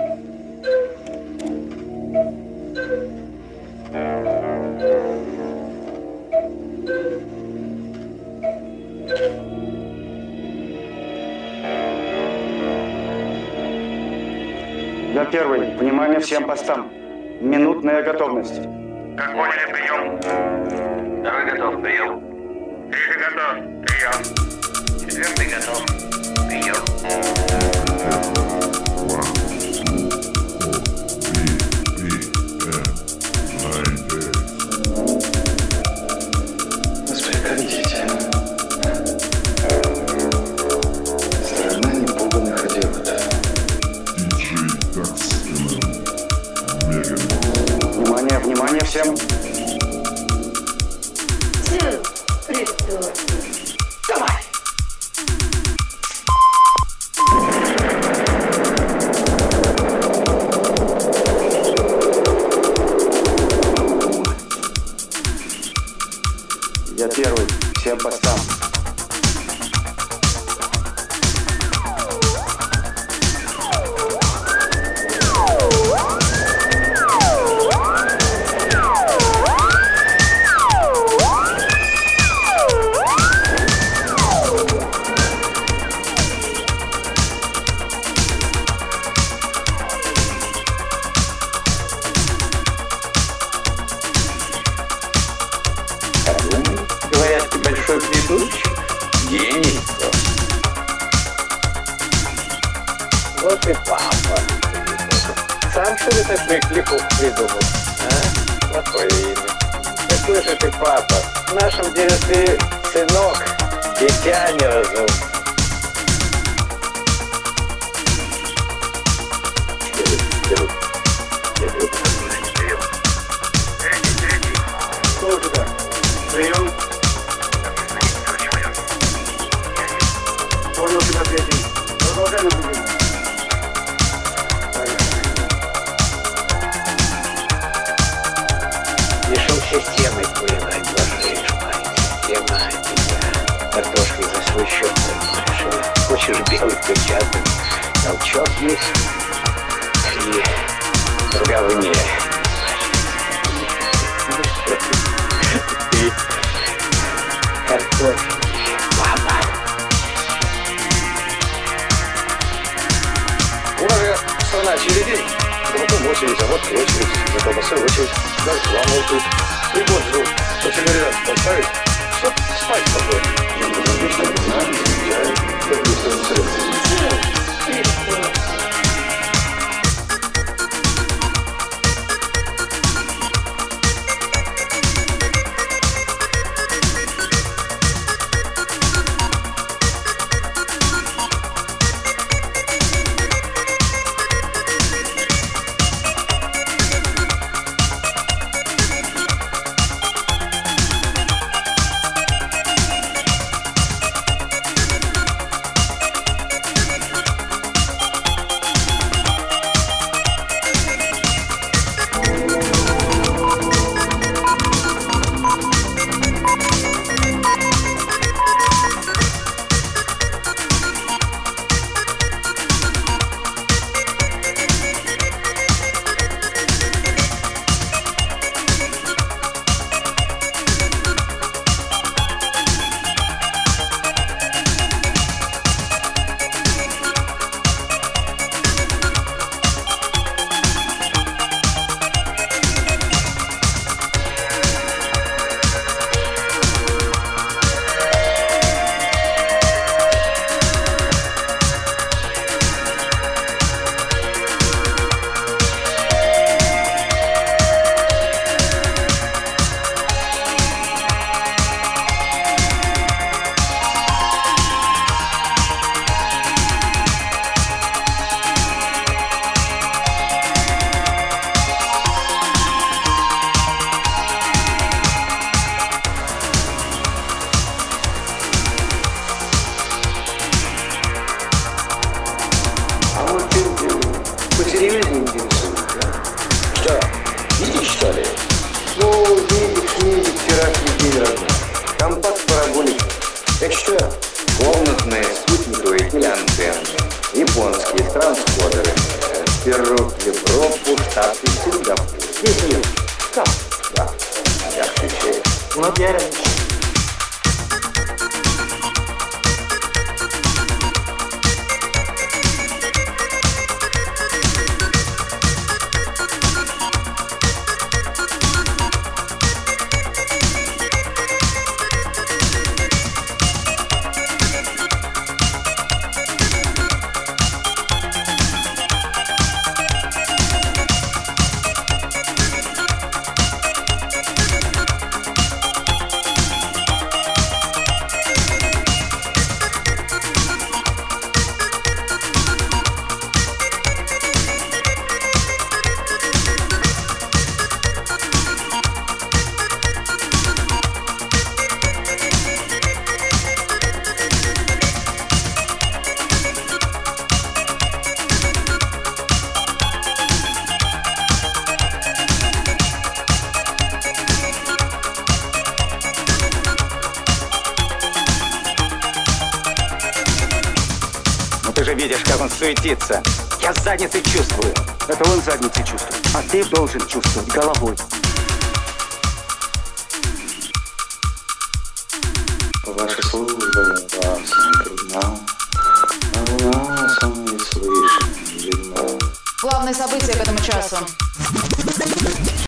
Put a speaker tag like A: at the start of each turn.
A: Я первый. Внимание всем постам. Минутная готовность.
B: Как поняли, прием. Второй готов, прием. Третий готов, прием. Четвертый готов, прием.
C: Господи, как дети. Страна непуганных идиотов.
A: Внимание, внимание всем.
D: Давай!
A: Я первый. Всем постам.
C: Говорят, ты большой придурочек. Гений просто. Вот и папа. Сам что ли такой кликух придумал? А? Какое имя? Какой же ты папа? В нашем деле ты сынок, дитя неразумное.
A: Кто туда? Прием. Понял тебя, третий. Продолжай наблюдение.
C: Решил системой поиграть, божаешь, мать. Система тебя картошкой за свой счет решила. Хочешь белый печатать, толчок есть и в говне. Ты картофель, папа.
E: Ура, страна очередей. За потом очередь, а вот очередь. За колбасой очередь. Дальше вам очередь. Прибор ждут. Собственно, поставить. Чтоб спать спокойно. Я люблю
C: командировку в Европу, Штаты, Сингапур.
D: Здесь нет. Как?
C: Да, я отвечаю.
D: Вот я рядом.
A: Ты же видишь, как он суетится. Я с задницей чувствую.
D: Это он задницей чувствует, а ты должен чувствовать головой.
C: Ваша служба опасна, трудна, а у нас он не слышен, видно.
F: Главное событие к этому часу.